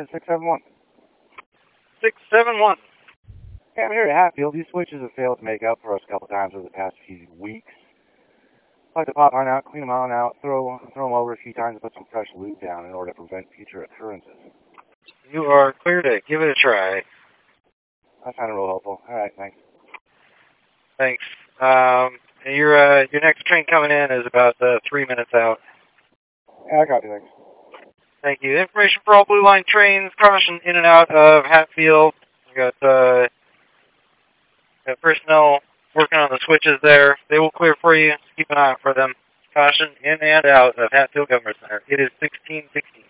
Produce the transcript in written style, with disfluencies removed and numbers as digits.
is 671. 671. Yeah, I'm here at Hatfield. These switches have failed to make up for us a couple times over the past few weeks. I'd like to pop mine out, clean them on out, throw them over a few times, and put some fresh lube down in order to prevent future occurrences. You are clear to give it a try. That sounded real helpful. All right, thanks. Thanks. Your next train coming in is about 3 minutes out. Yeah, I copy, thanks. Thank you. Information for all Blue Line trains crossing in and out of Hatfield. We got personnel working on the switches there. They will clear for you. Keep an eye out for them. Caution in and out of Hatfield Government Center. It is 1616.